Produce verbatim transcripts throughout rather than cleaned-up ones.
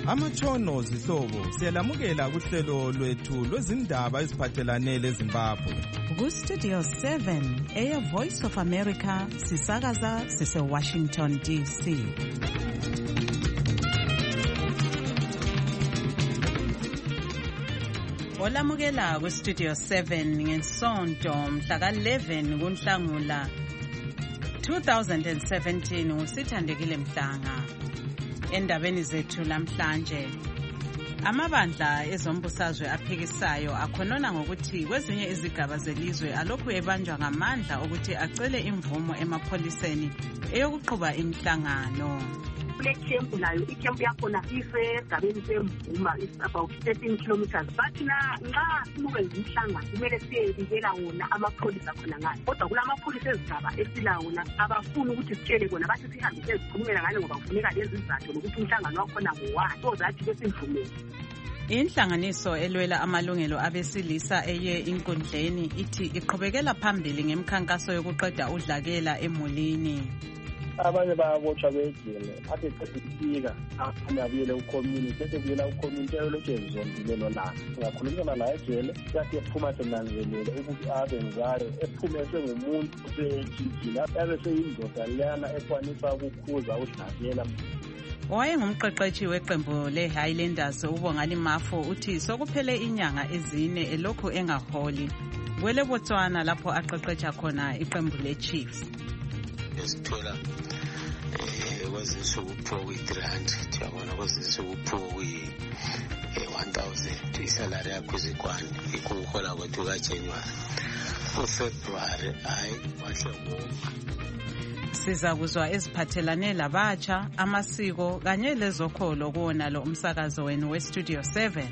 Amatshono zihlobo siyalamukela kuhlelo lwethu lwezindaba eziphathelane leZimbabwe. Ku-Studio seven, Air Voice of America, sisakaza sise-Washington D C. Olamukela ku-Studio seven ngesonto mhla ka-eleven kuNhlangula twenty seventeen uSithandekile Mhlanga. Endabeni zethu namhlanje, amabandla ezombusazwe aphikisayo akhonona ngokuthi kwezinye izigaba zelizwe alokhu ebanjwa ngamandla ukuthi acele imvumo emapholiseni eyokuqhuba imihlangano. Kule camp nayo icamp yakhona isesigabeni semvuma is about thirteen kilometers, but na nxa sinukwenza imihlangano kumele siyebikela wona amapholisa khona ngale, kodwa kulamapholisa ezigaba esila wona abafuni ukuthi sitshele kona, bathi sihambe sizikhulumela ngale ngoba kufuneka lezi izathu lokuthi umhlangano wakhona ngowani, so that besivumele. Inhlanganiso elwela amalungelo abesilisa eye inkundleni ithi iqhubekela phambili ngemkhankaso yokuqeda udlakela emulini. Abanye bayabotshwa bejele ade qedifika abuyele ucommunity ebuyela ucommunity lokho ezondile lolana ngakhulumela la ejele yathi ephuma senanzelele ukuthi abenzayo ephumese ngumuntu osejijila yabe seyindoda lana ekwanisa ukukhuza udlakela. Owayengumqeqeshi weqembu le-Highlanders uBongani Mafo uthi sokuphele inyanga ezine elokhu engaholi kwele Botswana lapho aqeqesha khona iqembu le-Chiefs. Esithola eh kwazinsuku kwi-three hundred yabona kwazinsuku kwi-one thousand isalary yakho izikwane ikuhola kwethu kaJanuary uFebruary hayi wahlongoma. Siza kuzwa eziphathelane labatsha, amasiko kanye lezokholo kuwona lo umsakazo wenu we-Studio seven.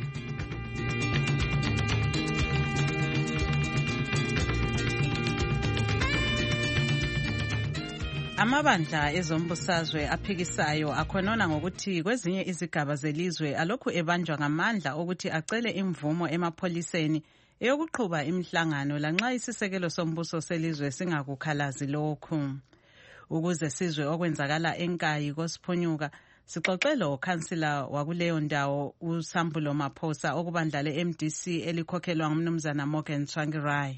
Amabandla ezombusazwe aphikisayo akhonona ngokuthi kwezinye izigaba zelizwe alokhu ebanjwa ngamandla ukuthi acele imvumo emapholiseni eyokuqhuba imihlangano lanxa isisekelo sombuso selizwe singakukhalazi lokhu. Ukuze sizwe okwenzakala eNkayi koSiphunyuka, sixoxele ukhansila wakuleyo ndawo uSambulo Maphosa okubandla le-M D C elikhokhelwa ngumnumzana Morgan Tsvangirai.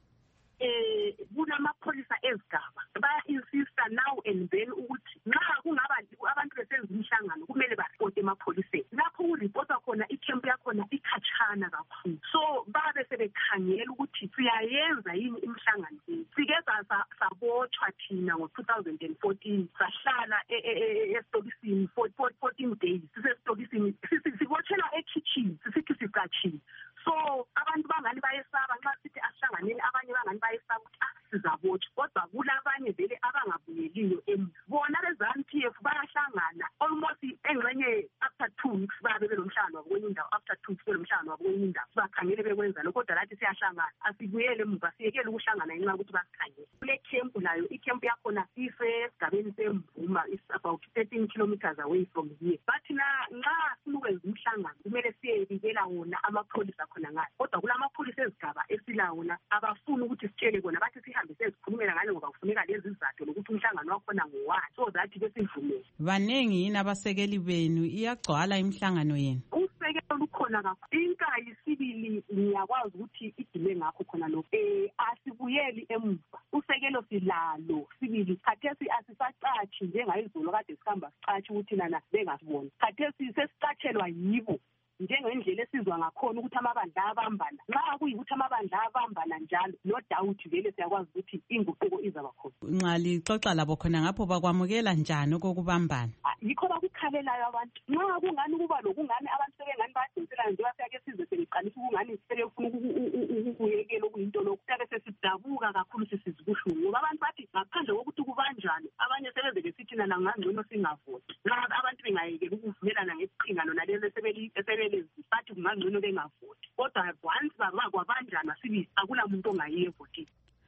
Eh kunamapholisa ezigaba baya-insista now and then ukuthi nxa kungaba abantu besenza imihlangano kumele baripoti emapholiseni. Lapho uripota khona icamp yakhona ikhatshana kakhulu, so babe sebekhangela ukuthi siyayenza yini imihlangano. Sike sabotshwa thina ngo-twenty fourteen sahlala esitokisini fourteen days sisesitokisini sibotshelwa ekitchen sisithi siqatshile. So abantu bangani bayesaba nxa sithi asihlanganeni, abanye bangani bayesaba ukuthi ah sizabotshwa, kodwa kulabanye vele abangabuyeliyo em bona be-ZANU P F bayahlangana almost engxenye after two weeks babe belomhlangano wabo kwenye indawo, after two weeks belomhlangano wabo kwenye indawo bakhangele bekwenza lokho, kodwa lathi siyahlangana asibuyele emuva siyekele ukuhlangana ngenxa ukuthi basikhangele. Kule camp nayo icamp yakhona isesigabeni semvuma is about thirteen kilometers away from here, but na nxa sinukwenza umhlangano kumele siyebikela wona amapholisa khona ngale, kodwa kulamapholisa ezigaba esila wona abafuni ukuthi sitshele kona, bathi sihambe sizikhulumela ngale ngoba kufuneka lezi izathu lokuthi umhlangano wakhona ngowani, so that besivumele. Banengi yini abasekeli benu, iyagcwala imihlangano yenu? Usekelo lukhona kakhulu. Inkayi sibili ngiyakwazi ukuthi idile ngakho khona lokho. Eh asibuyeli emuva. Usekelo silalo sibili. Khathesi asisaqathi njengayizolo kade sihamba sicathi ukuthi nana bengasiboni. Khathesi sesicatshelwa yibo njengendlela esizwa ngakhona ukuthi amabandla abambana. Nxa kuyikuthi amabandla abambana njalo no doubt vele siyakwazi ukuthi inguquko izaba khona. Nxa lixoxa labo khona ngapho bakwamukela njani okokubambana? Yikho bakukhalelayo abantu. Nxa kungani kuba lokungani abantu sebengani badonsela nje basiyake size seliqalisa ukungani sebefuna ukuyekela okuyinto lokhu tabe sesidabuka kakhulu sisizibuhlungu ngoba abantu bathi ngaphandle kokuthi kubanjani abanye sebeze besithi nana ngangcono singavoti. Nxa abantu bengayekela ukuvumelana ngeqhingano nalelo sebeli bathi kungangcono bengavoti, kodwa once bakwabanjana sibi akula muntu ongayiye evotini.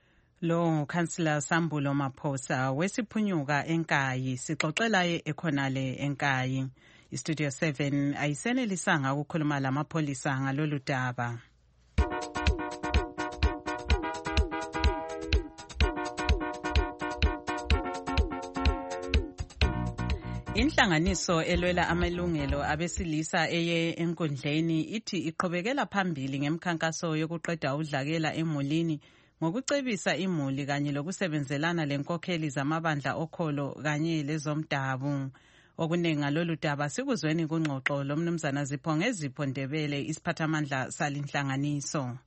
Lo ngukhansila Sambulo Maphosa wesiphunyuka eNkayi, sixoxelaye ekhonale eNkayi. iStudio seven ayisenelisanga ukukhuluma lamapholisa ngalolu daba. Inhlanganiso elwela amalungelo abesilisa eye enkundleni ithi iqhubekela phambili ngemkhankaso yokuqeda udlakela emulini ngokucebisa imuli kanye lokusebenzelana lenkokheli zamabandla okholo kanye lezomdabu. Okunengi ngalolu daba sikuzweni kungxoxo lomnumzana Zipho Ngezipho Ndebele, isiphathamandla salinhlanganiso.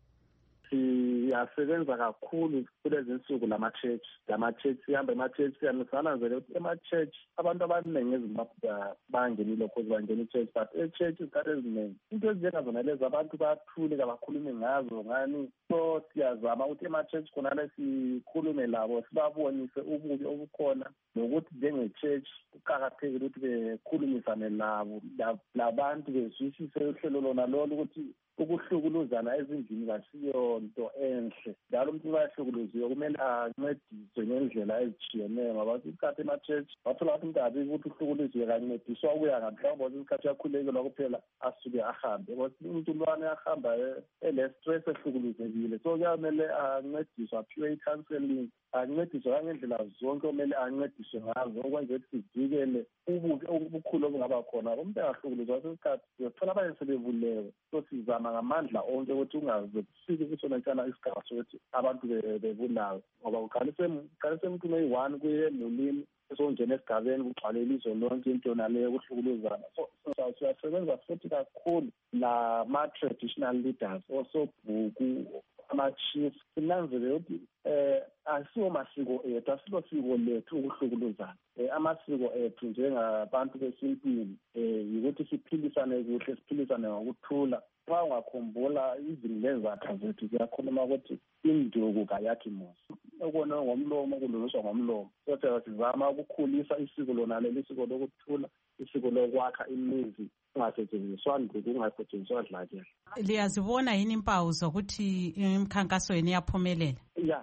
Siyasebenza kakhulu kulezi insuku lama-church lama-church sihamba ema-church siyamisana nje ukuthi ema-church abantu abaningi eZimbabwe bangenile cause bangena i-church, but e-church izikhathi eziningi into ezinjengazona lezi abantu bathule kabakhulume ngazo ngani. So siyazama ukuthi ema-church khonale sikhulume labo sibabonise ububi obukhona nokuthi njenge-church kuqakathekile ukuthi bekhulumisane labo labantu bezwisise uhlelo lona lolo ukuthi ukuhlukuluzana ezindlini kasiyo nto enhle. Njalo umuntu bayahlukuluzwa kumele ancediswe ngendlela ezitshiyeneyo ngoba isikhathi ema-church bathola ukuthi umuntu abi ukuthi uhlukuluzwe kancediswa ukuya ngaphambi isikhathi yakhulekela kuphela asuke ahambe. Umuntu lwana ahamba ele-stress ehlukuluzekile, so kuyamele ancediswe aphiwe i-counseling, ancediswe kangendlela zonke omele ancediswe ngazo ukwenza ukuthi sivikele ububi obukhulu obungaba khona. Umuntu angahlukuluzwa kwesikhathi uyothola abanye sebebulewe. So sizama ngamandla onke ukuthi ungaze kufike kusona ntshana isigaba sokuthi abantu bebulawe ngoba uqalise emntwini oyi-one kuye emulini esongena esigabeni kugcwale ilizwe lonke into naleyo kuhlukuluzana. So siyasebenza futhi kakhulu nama-traditional leaders, osobhuku, ama-chief, sinanzele ukuthi um asiwo masiko ethu, asilo siko lethu ukuhlukuluzana. Um amasiko ethu njengabantu besintwini um yikuthi siphilisane kuhle, siphilisane ngokuthula. Xa ungakhumbula izini lezakha zethu ziyakhuluma ukuthi induku kayakhi musa, okona ngomlomo kulungiswa ngomlomo. So sizama ukukhulisa isiko lona leli, isiko lokuthula, isiko lokwakha imizi, kungasetshenziswa nduku, kungasetshenziswa dlakela. Liyazibona yini impawu zokuthi imikhankaso yeni iyaphumelela? Ya,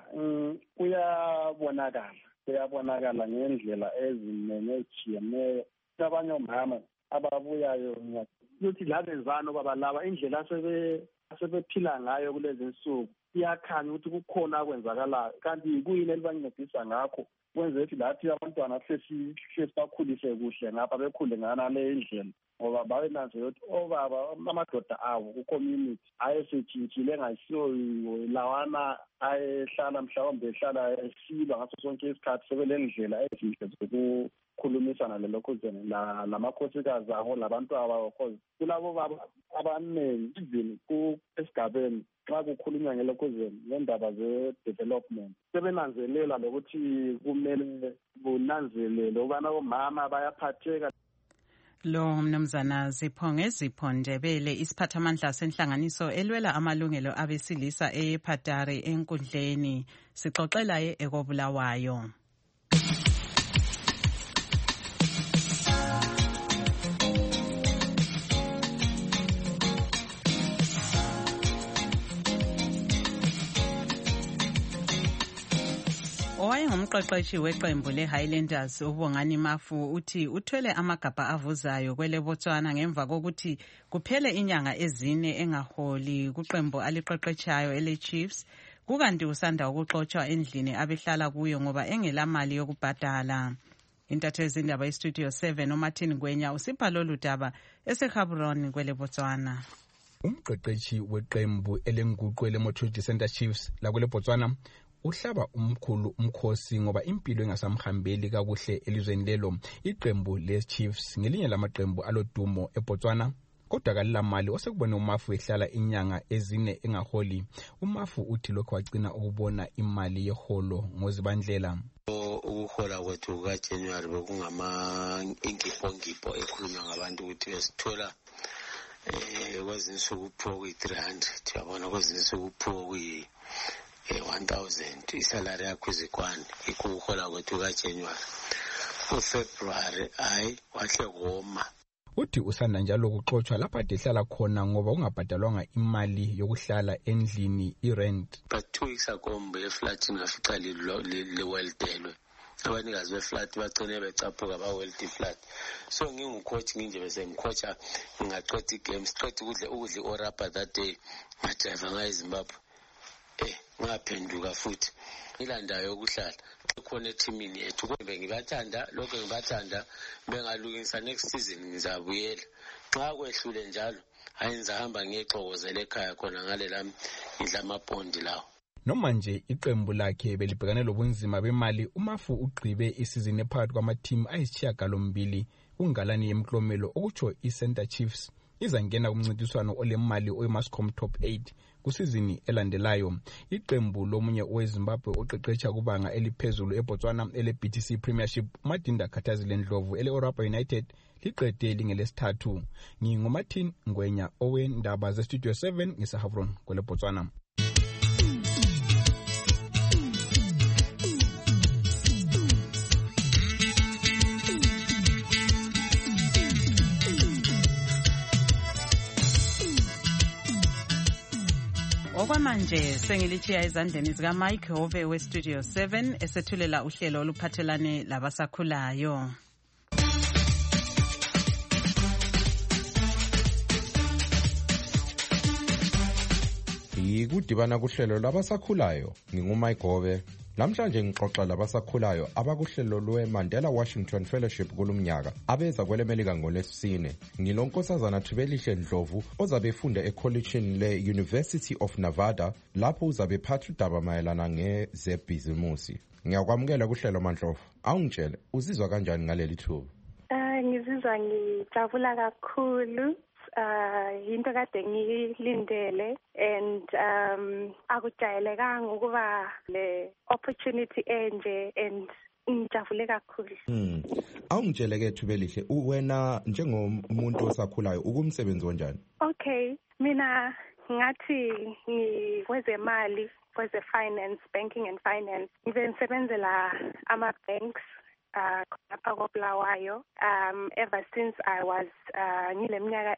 kuyabonakala kuyabonakala ngendlela ezinengi ezitshiyeneyo. Abanye omama ababuyayo ukuthi labezana baba laba indlela asebephila ngayo kulezi insuku iyakhanya ukuthi kukhona akwenzakalayo, kanti kuyini elibancedisa ngakho kwenza ukuthi lathi abantwana hlesi bakhulise kuhle ngapha bekhule nganale indlela ngoba babe nazo ukuthi obaba amadoda abo ku-community ayesejintshile engasiyo lawana ayehlala mhlawumbe ehlala esilwa ngaso sonke isikhathi sebele ndlela ezinhle zokukhulumisana lelokhuzeni lamakhosikazi abo labantu abakhozi kulabo baba abaningi even esigabeni xa kukhulunywa ngelokhuzeni ngendaba ze-development sebenanzelela lokuthi kumele kunanzelele ukubana omama bayaphatheka. Lo mnumzana Zipho Ngezipho Ndebele, isiphathamandla senhlanganiso elwela amalungelo abesilisa ePhatari enkundleni, sixoxela ye ekobulawayo. Owayengumqeqeshi weqembu le-Highlanders uBongani Mafu uthi uthwele amagabha avuzayo kwele Botswana ngemva kokuthi kuphele inyanga ezine engaholi kuqembu aliqeqetshayo ele-Chiefs, kukanti usanda ukuxotshwa endlini abehlala kuyo ngoba engelamali yokubhadala. Intatheli zindaba iStudio seven uMartin Ngwenya usipha lolu daba eseGaborone kwele Botswana. Umqeqeshi weqembu elenguqu ele-Mothodi Center Chiefs lakwele Botswana uhlaba umkhulu umkhosi ngoba impilo engasamhambeli kakuhle elizweni lelo. Iqembu le-Chiefs ngelinye lamaqembu alodumo eBotswana kodwa kalilamali osekubone uMafu ehlala inyanga ezine engaholi. uMafu uthi lokho wagcina ukubona imali yeholo ngozibandlela. Ukuhola kwethu kaJanuary bekungama inkipho-nkipho ekhulunywa ngabantu ukuthi besithola eh kwezinsuku upho kwi-three hundred, yabona kwezinsuku upho kwi one thousand isalary yakho izikwane ikuhola kwethu kaJanuary. uFebruary hayi wahle goma. Uthi usanda njalo ukuxoxwa lapha ehlala khona ngoba ungabhadalwanga imali yokuhlala endlini i-rent. But two weeks ago mbe flat ngafica liweldelwe abanikazi beflat bagcine becaphuka baweldi flat. So ngingucoach nginje bese ngicoacha ngaqeda igame straight ukudle ukudle orapa that day ngajava ngayiZimbabwe eh ngaphenduka futhi ilandayo yokuhlala khona ethimini yethu. Kumbe ngibathanda lokho ngibathanda bengalungisa next season ngizabuyela. Xa kwehlule njalo hayi ngizahamba ngiyexokozela ekhaya khona ngale lami ngidla amabhondi lawo. Noma nje iqembu lakhe belibhekane lobunzima bemali, uMafu ugqibe isizini ephakathi kwamateam ayisishiyagalombili kungalani yemklomelo, okutsho iCenter Chiefs izangena kumncintiswano olemali oyiMascom Top eight kusizini elandelayo. Iqembu lomunye oweZimbabwe oqeqetsha kubanga eliphezulu eBotswana ele-B T C Premiership, Madinda Khathazile Ndlovu ele-Orapa United, liqede lingelesithathu. NginguMartin Ngwenya owendaba zeStudio seven ngiseHavron kwele Botswana. Okwamanje sengilichiya ezandleni zika Mike Hove we Studio seven esethulela uhlelo oluphathelane labasakhulayo. Yikudibana kuhlelo labasakhulayo, ngingumike Hove. Namhlanje ngixoxa labasakhulayo abakuhlelo lweMandela Washington Fellowship kulumnyaka abeza kwele Melika ngolesine. Ngilonkosazana Thubelihle Ndlovu ozabe efunda eCollegini le-University of Nevada lapho uzabe phatha udaba mayelana ngezebhizimusi. Ngiyakwamukela kuhlelo Mandlovu. Awungitshele uzizwa kanjani ngaleli thuba? Eh ngizizwa ngijabula kakhulu. Uh, into kade ngilindele and um akujayelekanga ukuba le opportunity enje and ngijabule kakhulu. Mm. Awungitsheleke Thubelihle, wena njengomuntu osakhulayo ukumsebenzi onjani? Okay, mina ngathi ngikwezemali, kweze finance, banking and finance. Ngibe ngisebenzela ama banks uh khona koBulawayo um ever since I was uh ngileminyaka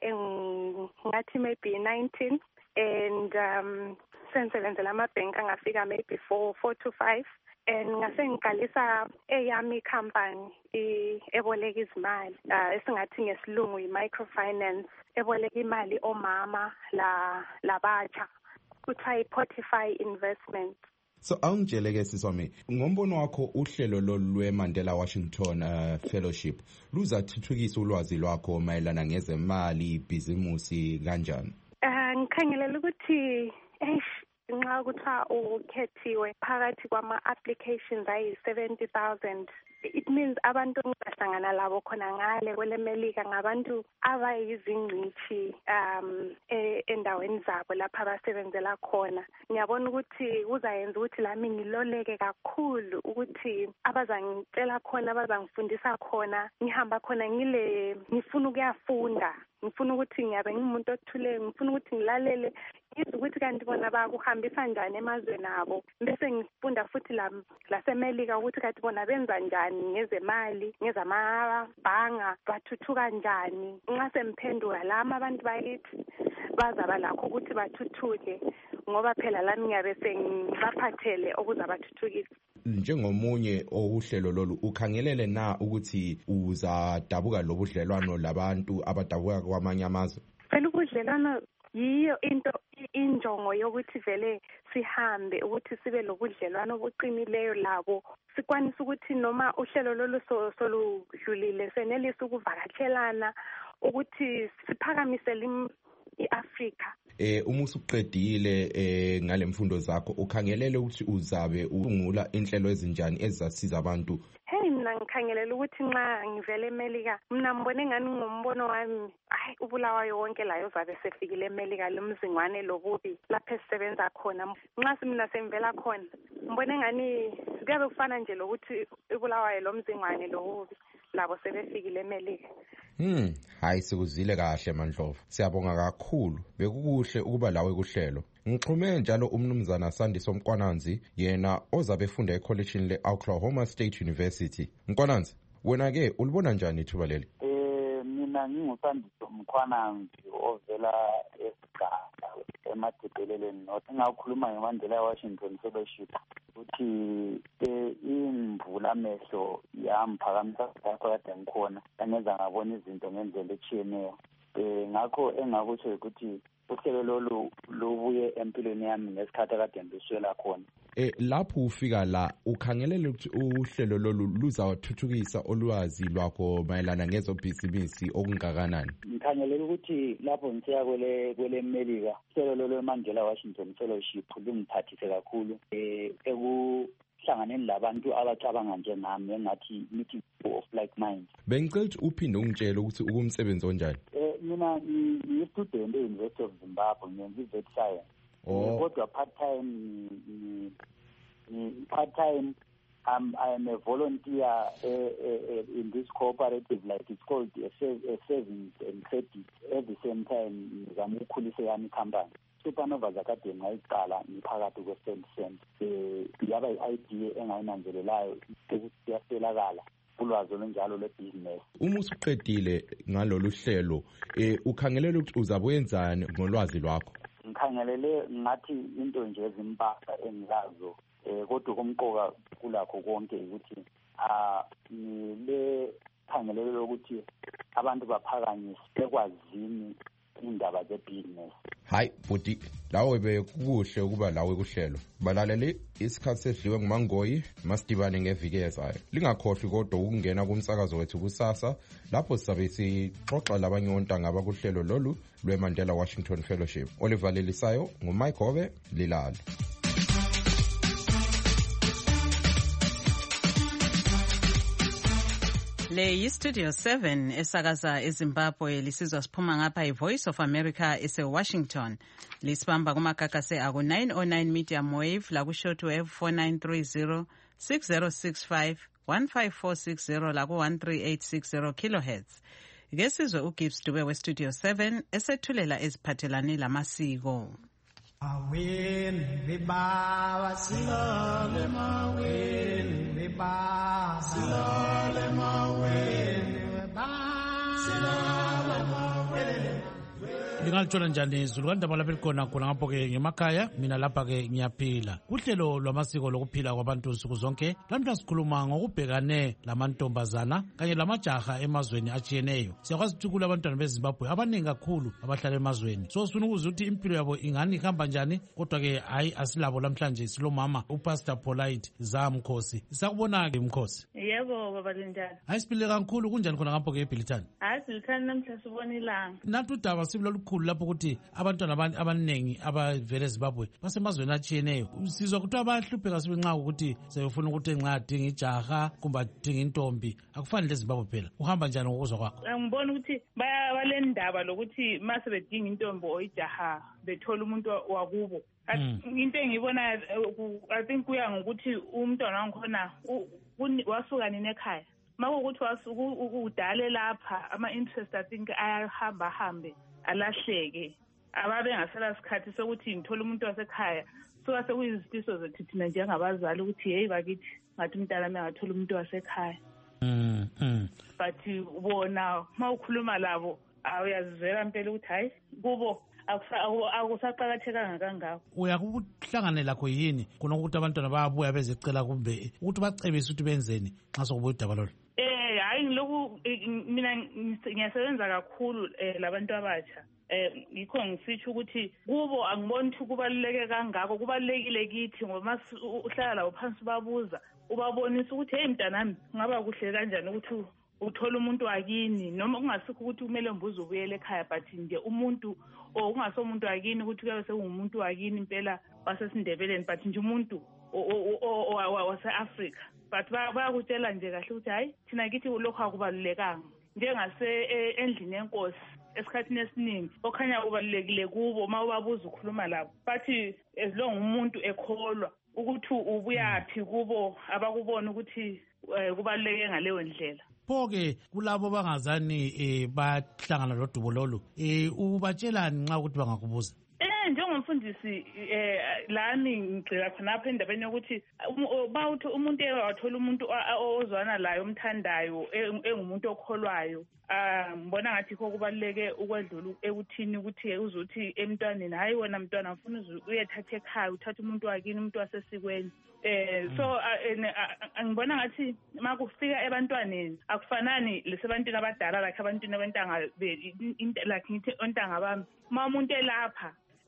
engathi maybe nineteen, and um sensebenzela ama bank angafika maybe four to five, and ngase ngiqalisa eyami company eboleka izimali uh esingathi ngesilungu i-microfinance, eboleka imali omama la labatsha, kuthiwa i-Portify Investment. So awungitsheleke siswami, ngombono wakho uhlelo lweMandela Washington uh, Fellowship luzathuthukisa ulwazi lwakho mayelana ngezemali, ibhizimusi kanjani? Uh, ngikhangelela ukuthi eish nxa kuthiwa ukhethiwe phakathi kwama-applications ayi-seventy thousand, it means abantu engihlangana labo khona ngale kwele Melika ngabantu abayizingcitshi um endaweni zabo lapha abasebenzela khona. Ngiyabona ukuthi kuzayenza ukuthi lami ngiloleke kakhulu ukuthi abazangitshela khona, abazangifundisa khona, ngihamba khona ngile ngifuna ukuyafunda, ngifuna ukuthi ngiyabe ngimuntu othule, ngifuna ukuthi ngilalele ngizwe ukuthi kanti bona bakuhambisa njani emazweni abo, bese ngifunda futhi la laseMelika ukuthi kanti bona benza njani ngezemali, ngezamabhanga, bathuthuka njani. Nxa semphenduka lama abantu bayithi bazaba lakho ukuthi bathuthuke ngoba phela lami ngiyabe sengibaphathele okuzabathuthukisa. Njengomunye ohlelo lolu ukhangelele na ukuthi uzadabuka lobudlelwano labantu abadabuka kwamanye amazwe? Phela ubudlelwano yiyo into injongo yokuthi vele sihambe ukuthi sibe lobudlelwano obuqinileyo labo, sikwanisa ukuthi noma uhlelo lolu soludlulile senelisa ukuvakatshelana ukuthi siphakamisele iAfrika. Eh uma usuqedile eh ngale mfundo zakho ukhangelele ukuthi uzabe ungula inhlelo ezinjani ezizasiza abantu? Hey, mina ngikhangelela ukuthi nxa ngivele eMelika mina ngibone ngani ngombono wami hayi uBulawayo wonke la uzabe sefikile eMelika lomzingwane lobubi lapho esisebenza khona. Nxa mina semvela khona ngibone ngani kuyabe kufana nje lokuthi uBulawayo lomzingwane lobubi labo sebefikile eMelika. Hmm, hayi sikuzile kahle Mandlovu. Siyabonga kakhulu. Bekukuhle ukuba lawe kuhlelo. Ngixhume njalo umnumzana Sandiso Mkwananzi, yena ozabe efunda eCollegini le-Oklahoma State University. Mkwananzi, wena ke ulibona njani ithuba leli? Eh mina nginguSandiso Mkwananzi ovela esigaba eMadebeleleni North. Ngakhuluma ngeMandela Washington Fellowship ukuthi imvula amehlo yamphakamisa lapho kade ngikhona, angenza ngabona izinto ngendlela etshiyeneyo. Eh ngakho engakutsho ukuthi uhlelo lolu lubuye empilweni yami ngesikhathi kade ngiswela khona. eh lapho ufika la ukhangelela ukuthi uhlelo lolu luzawathuthukisa olwazi lwakho mayelana ngezobhizinisi okungakanani. Ngikhangelela ukuthi lapho ngisiya kwele kwele America uhlelo lweMandela Washington Fellowship lungiphathise kakhulu eh eku hlanganeni labantu abacabanga njengami engathi meeting of like minds. Bengicela ukuthi uphinde ungitshele ukuthi ukumsebenzi onjani. Eh mina ngiyistudent e-University of Zimbabwe ngenza i-vet science. Oh. Kodwa part time part time I'm I am a volunteer uh, uh, in this cooperative, like it's called a, a savings and credit. At the same time, ngizama ukukhulisa yami company. Supernova zakade ngayiqala ngiphakathi kwe-cent cent eh yaba i-idea engayinanzelelayo ukuthi iyaselakala ulwazi olunjalo lwebusiness. Uma usuqedile ngalolu hlelo eh ukhangelela ukuthi uzabuyenzani ngolwazi lwakho? Ngikhangelele ngathi into nje ezimpahla engilazo eh kodwa kumqoka kulakho konke ukuthi ah le khangelele ukuthi abantu baphakanyiswe bekwazini indaba zebusiness. Hayi futhi lawe bekuhle ukuba lawe kuhlelo. Balaleli isikhathi sedliwe nguMangoyi, masidibane ngeviki ezayo. Lingakhohlwi kodwa ukungena kumsakazo wethu kusasa lapho sizabe sixoxa labanye ontanga abakuhlelo lolu lweMandela Washington Fellowship. Oliver Lelisayo nguMike Hobe Lilalo. Le yi-Studio seven esakaza eZimbabwe lisizwa siphuma ngapha i-Voice of America ese-Washington. Lisibamba kumagagase aku nine oh nine medium wave laku-short wave four nine three zero, six zero six five, one five four six zero laku one three eight six zero kilohertz. Ke sizwe uGibbs Dube we-Studio seven esethulela eziphathelane lamasiko. Awin riba silale mawin riba silale mawin riba silale mawin. Lingaluthola njani izulu kandaba lapha likhona khona ngapho ke ngemakhaya mina lapha ke ngiyaphila kuhlelo lwamasiko lokuphila kwabantu nsuku zonke. Lamhla sikhuluma ngokubhekane lamantombazana kanye lamajaha emazweni atshiyeneyo. Siyakwazi ukuthi abantwana beZimbabwe abaningi kakhulu abahlala emazweni, so sifuna ukuzwa ukuthi impilo yabo ingani ihamba njani. Kodwa ke hayi asilabo lamhlanje silomama uPastor Polite Zamkhosi. Sakubona ke Mkhosi. Yebo baba Lindana. Hayi siphile kakhulu kunjani khona ngapho ke eBhilitani? Hayi Bhilitani namhla sibona ilanga. Nathi udaba sibilo lukhulu lapho ukuthi abantwana abaningi abavele eZimbabwe basemazweni atshiyeneyo. Sizwa ukuthi abahlupheka sibe nxa ukuthi sebefuna ukuthi nxa adinga ijaha kumbe adinga intombi akufani leZimbabwe phela. Uhamba njani ngokuzwa kwakho? Ngibona ukuthi balendaba lokuthi mase bedinga intombi o ijaha bethola umuntu wakubo. Into engiyibona I think kuya ngokuthi umntwana wangikhona wasuka nini ekhaya. Makuwukuthi wasuka udale lapha ama interest I think ayahamba hambe alahleke ababe ngasela sikhathi sokuthi ngithola umuntu wasekhaya soka sekuyizitiso zethu thina njengabazali ukuthi hey bakithi ngathi umntana mengathola umuntu wasekhaya. Mm mm. But bona mawukhuluma labo awuyazizwela impela ukuthi hayi kubo akusaqakathekanga kangako. Uyakuhlangane lakho yini khona ukuthi abantwana bayabuya bezecela kumbe ukuthi bacebise ukuthi benzeni nxa sokubuya udaba lolu? Eh hayi ngiloku mina ngiyasebenza kakhulu labantu abatsha. Eh yikho ngisitsho ukuthi kubo angiboni ukuthi kubaluleke kangako. Kubalulekile kithi ngoba uhlala labo phansi babuza ubabonisa ukuthi hey mntanami ngaba kuhle kanjani ukuthi uthola umuntu wakini noma kungasikho ukuthi kumele mbuzo ubuyele ekhaya but nje umuntu o kungaso umuntu wakini ukuthi kuyabe sengumuntu wakini impela wasesindebeleni but nje umuntu wase-Africa. But bayakutshela nje kahle ukuthi hayi thina kithi lokho akubalulekanga njengase endlini yenkosi esikhathini esiningi okhanya kubalulekile kubo uma ubabuza ukhuluma labo bathi as long umuntu ekholwa ukuthi ubuyaphi kubo abakubona ukuthi kubaluleke ngaleyo ndlela. Pho-ke kulabo bangazani eh bahlangana lodubo lolu eh ubatshelani nxa ukuthi bangakubuza? Eh njengomfundisi eh lami ngicela khonapha endabeni yokuthi bawuthi umuntu ewathola umuntu ozwana layo omthandayo engumuntu okholwayo. Ah ngibona ngathi kho kubaluleke ukwedlula ekuthini ukuthi uzothi emntwaneni hayi wena mntwana ngifuna uyethatha ekhaya uthatha umuntu wakini umuntu wasesikweni. Eh so ngibona ngathi makufika ebantwaneni akufanani lesebantwini abadala like abantwini abantanga like ngithi ontanga bami ma umuntu elapha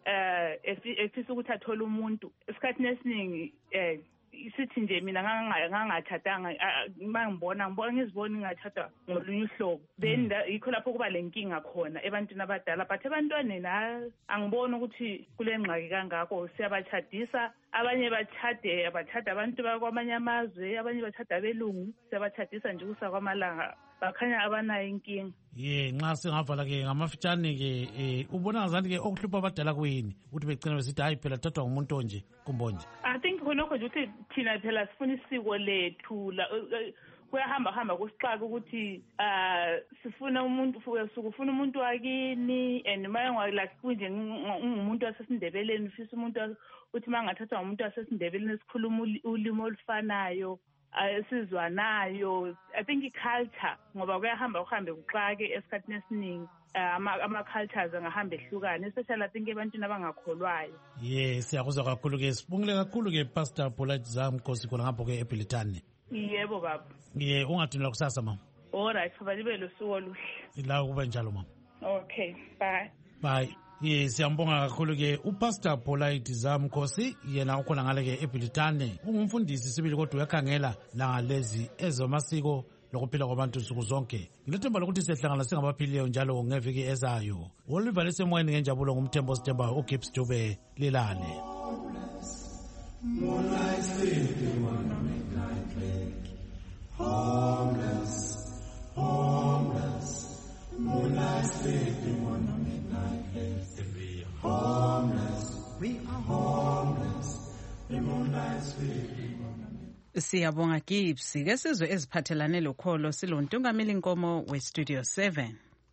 eh efisa ukuthi athole umuntu esikhathini esiningi eh isithi nje mina ngangathathanga mangibona ngibona ngizibona ngingathatha ngolunye uhlobo then yikho lapho kuba lenkinga khona ebantwini abadala but ebantwaneni angibona ukuthi kule ngxaki kangako siyabachadisa abanye bachade abathada abantu bakwamanye amazwe abanye bathada abelungu siyabachadisa nje kusakwamalanga bakhanya abanayo inkinga. Ye nxa singavala ke ngamafitshane ke eh ubona ngazanti ke okuhlupha abadala kuyini ukuthi begcina besithi hayi phela thathwa ngumuntu onje kumbonje. I think khonokho nje ukuthi thina phela sifuna isiko lethu kuyahamba hamba kusixaka ukuthi uh sifuna umuntu sifuna umuntu wakini and maye like kunje ngumuntu wasesindebeleni ufisa umuntu uthi mangathathwa umuntu wasesindebeleni esikhuluma ulimo olufanayo ayisizwanayo. I think i-culture ngoba kuyahamba uhambe kuxake esikhathini esiningi ama-cultures angahamba ehlukane especially I think ebantwini abangakholwayo. Ye siyakuzwa kakhulu ke sibongile kakhulu ke Pastor Polite Zamkhosi khona ngapho ke eBilitani. Yebo baba. Ye ungadinela kusasa mama. All right baba libe losuku oluhle. La kube njalo mama. Okay bye. Bye. Ye siyambonga kakhulu ke uPastor Polite Zamkhosi yena ukhona ngale ke eBilitani ungumfundisi sibili kodwa uyakhangela langalezi ezomasiko lokuphila kwabantu nsuku zonke. Ngilethemba lokuthi sihlangana singabaphilileyo njalo ngeviki ezayo. Oliver lesemoyeni ngenjabulo ngumthembo Sithemba uGibbs Dube lilale. Moonlight sleeping on a midnight lake. Homeless, homeless. Moonlight sleeping on a midnight lake. We are homeless, we are homeless. The moonlight sleeping on a midnight. Siyabonga Gibbs ke sizwe eziphathelane lokholo silontungameli inkomo we Studio seven.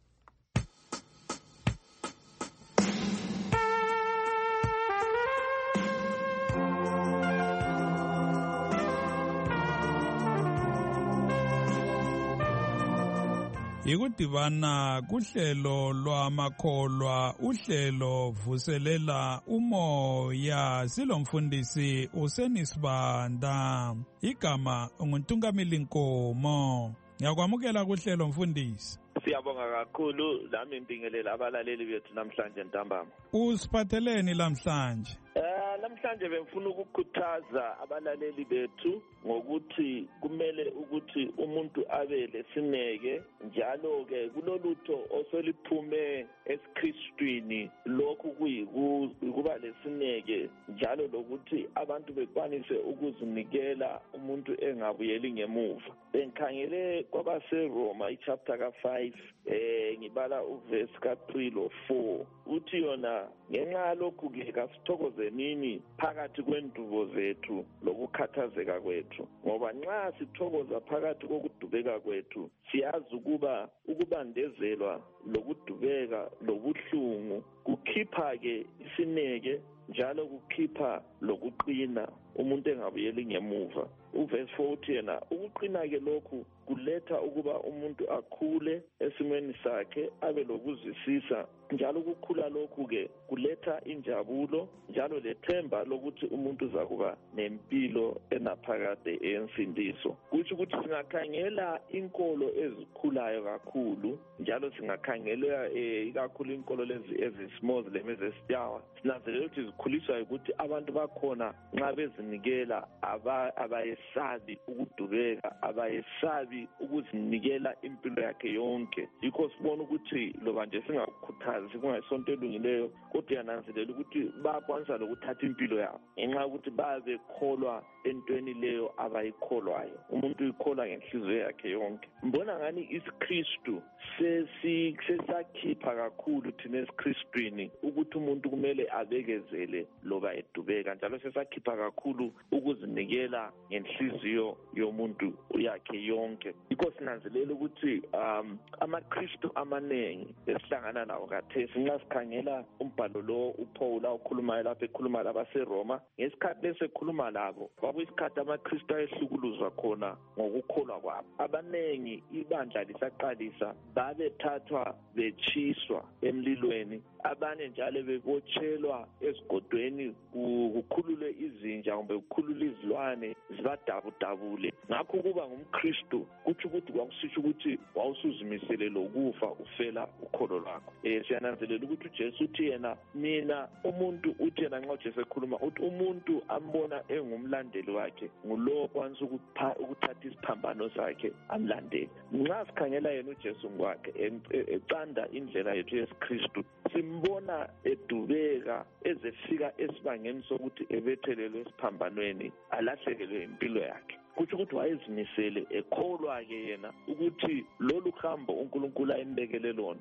Ikudibana kuhlelo lwamakholwa uhlelo vuselela umoya silomfundisi usenisibanda igama unguntungameli inkomo. Ngiyakwamukela kuhlelo mfundisi. Siyabonga kakhulu lami ngibingelela abalaleli bethu namhlanje ntambama. Usiphatheleni namhlanje? Eh namhlanje bengifuna ukukhuthaza abalaleli bethu ngokuthi kumele ukuthi umuntu abe lesineke njalo ke kulolutho osoliphume esiKristwini lokhu kuyikuba lesineke njalo lokuthi abantu bekwanise ukuzinikela umuntu engabuyeli ngemuva. Bengikhangele kwabaseRoma ichapter ka five eh ngibala uverse ka three lo four uthi yona ngenxa lokhu ke kasithokoze nini phakathi kwendubo zethu lokukhathazeka kwethu ngoba nxa sithokoza phakathi kokudubeka kwethu siyazi ukuba ukubandezelwa lokudubeka lobuhlungu kukhipha ke isineke njalo kukhipha lokuqina umuntu engabuyeli ngemuva. Uverse four uthi yena ukuqina ke lokhu kuletha ukuba umuntu akhule esimweni sakhe abe lokuzwisisa njalo ukukhula lokhu ke kuletha injabulo njalo lethemba lokuthi umuntu uzakuba nempilo enaphakade ensindiso. Kuthi ukuthi singakhangela inkolo ezikhulayo kakhulu njalo singakhangela ikakhulu inkolo lezi ezismall lemezesitawa sinanzelela ukuthi zikhuliswa ukuthi abantu bakhona nxa bezinikela abayesabi ukudubeka abayesabi ukuzinikela impilo yakhe yonke. Yikho sibona ukuthi loba nje singakhuthazi kungasonto elungileyo kodwa yananzelela ukuthi bayakwanisa lokuthatha impilo yabo ngenxa yokuthi babekholwa entweni leyo abayikholwayo. Umuntu uyikholwa ngenhliziyo yakhe yonke. Mbona ngani isiKristu sesisakhipha kakhulu thina esiKristwini ukuthi umuntu kumele abekezele loba edubeka njalo sesakhipha kakhulu ukuzinikela ngenhliziyo yomuntu yakhe yonke. Yikho sinanzelela ukuthi um amaKristu amanengi esihlangana lawo khathesi nxa sikhangela umbhalo lo uPaul ukhulumayo lapha ekhuluma labaseRoma ngesikhathi lesekhuluma labo kwakuyisikhathi amaKristu ayehlukuluzwa khona ngokukholwa kwabo. Abanengi ibandla lisaqalisa babethathwa bechiswa emlilweni abanye njalo bebotshelwa esigodweni kukhulule izinja kumbe kukhulule izilwane zibadabudabule. Ngakho kuba ngumKristu kuthi ukuthi kwakusisho ukuthi wawusuzimisele lokufa ufela ukholo lwakho. Eh siyananzelela ukuthi uJesu uthi yena mina umuntu uthi yena nxa uJesu ekhuluma uthi umuntu ambona engumlandeli wakhe ngulo kwanisa ukuthatha isiphambano sakhe amlandele. Nxa sikhangela yena uJesu ngokwakhe ecanda indlela yethu yesikristu simbona edubeka ezefika esibangeni sokuthi ebethelelwe esiphambanweni alahlekelwe impilo yakhe. Kuthi ukuthi wayezimisele ekholwa-ke yena ukuthi lolu hambo uNkulunkulu ayembekele lona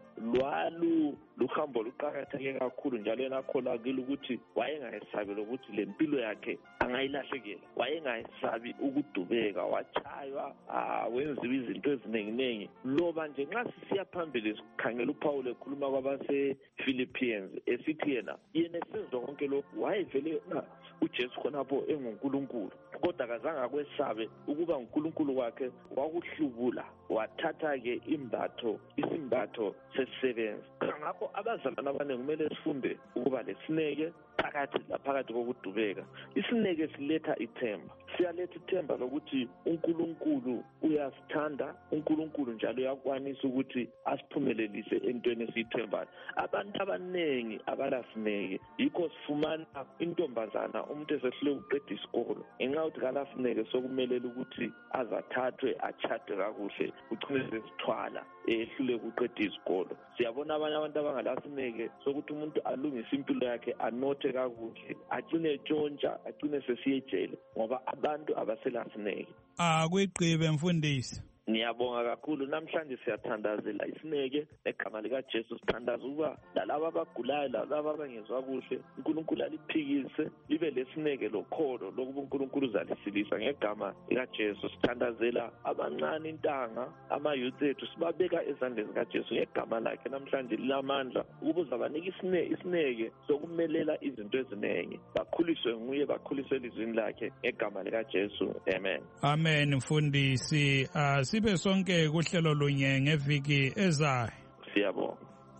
lwalu luhambo luqakatheke kakhulu njalo yena akholwa kile ukuthi wayengayesabi lokuthi le mpilo yakhe angayilahlekela. Wayengayesabi ukudubeka wachaywa wenziwa izinto eziningi-ningi. Loba nje nxa sisiya phambili sikhangela uPaul ekhuluma kwabasePhilippians esithi yena yena esenzwa konke lokhu wayevele uJesu khonapho enguNkulunkulu kodwa kazange akwesabe ukuba uNkulunkulu wakhe wakuhlubula wathatha-ke imbatho isimbatho sesisebenza. Ngakho abazalwane abaningi kumele sifunde ukuba lesineke phakathi laphakathi kokudubeka. Isineke siletha ithemba. Siyaletha ithemba lokuthi uNkulunkulu uyasithanda, uNkulunkulu njalo uyakwanisa ukuthi asiphumelelise entweni esiyithembayo. Abantu abaningi abalasineke yikho sifumana intombazana umuntu esehlule ukuqeda isikolo ngenxa yokuthi kalasineke sokumelela ukuthi azathathwe achade kakuhle ugcine sesithwala ehlule ukuqeda isikolo. Siyabona abanye abantu abangalasineke sokuthi umuntu alungise impilo yakhe anothe kakuhle agcine etshontsha agcine sesiye ejele ngoba abantu abaselasineke. Akuyigqibe mfundisi. Ngiyabonga kakhulu namhlanje siyathandazela isineke egama likaJesu sithandaza ukuba lalabo abagulayo lalabo abangezwa kuhle uNkulunkulu aliphikise libe lesineke lokholo lokuba uNkulunkulu uzalisilisa ngegama likaJesu. Sithandazela abancane intanga ama-youth ethu sibabeka ezandleni zikaJesu ngegama lakhe namhlanje lilamandla ukuba uzabanika isineke sokumelela izinto eziningi bakhuliswe nguye bakhuliswe elizwini lakhe ngegama likaJesu. Amen. Amen mfundisi. Sibe sonke kuhlelo lunye ngeviki ezayo. Siyabonga.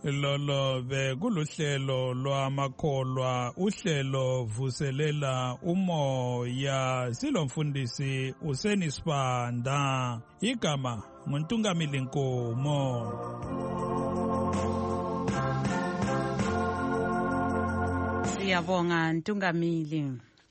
Lolo bekuluhlelo lwamakholwa uhlelo vuselela umoya silomfundisi Useni Sibanda igama nguNtungamili Nkomo. Siyabonga Ntungamili.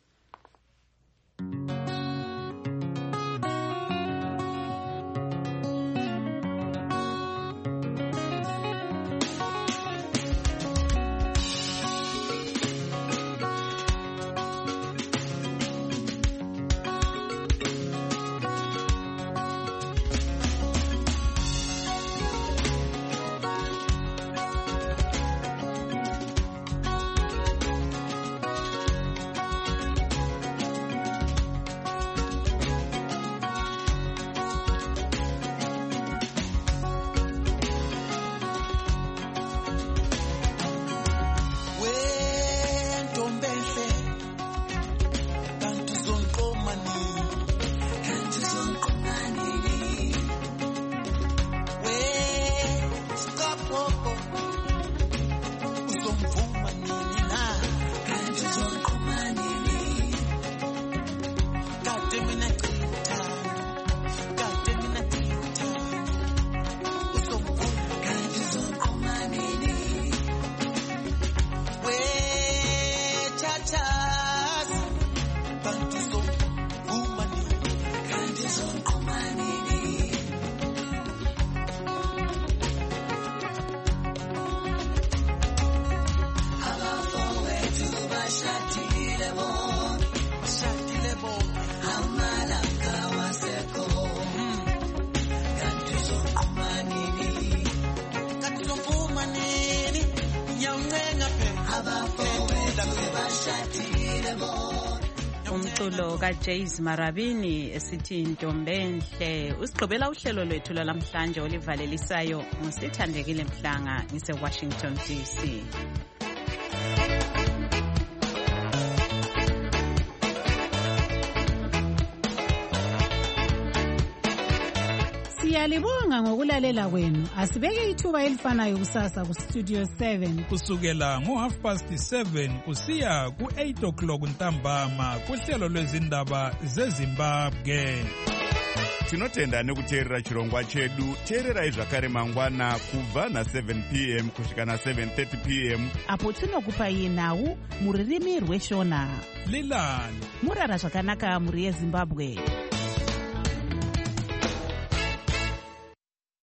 Umculo kaJays Marabini esithi Ntombenhle usigqibela uhlelo lwethu lwalamhlanje olivalelisayo ngusithandekile Mhlanga ngise Washington D C. Siyalibonga ngokulalela kwenu. Asibeke ithuba elifanayo kusasa kustudio seven. Kusukela ngo half past seven kusiya ku eight o'clock ntambama kuhlelo lwezindaba zeZimbabwe. Tinotenda nekuteerera chirongwa chedu. Teererai zvakare mangwana kubva na seven p m kusvika na seven thirty p m apo tinokupai nhau muririmi rweshona. Lilani murara zvakanaka muri yeZimbabwe.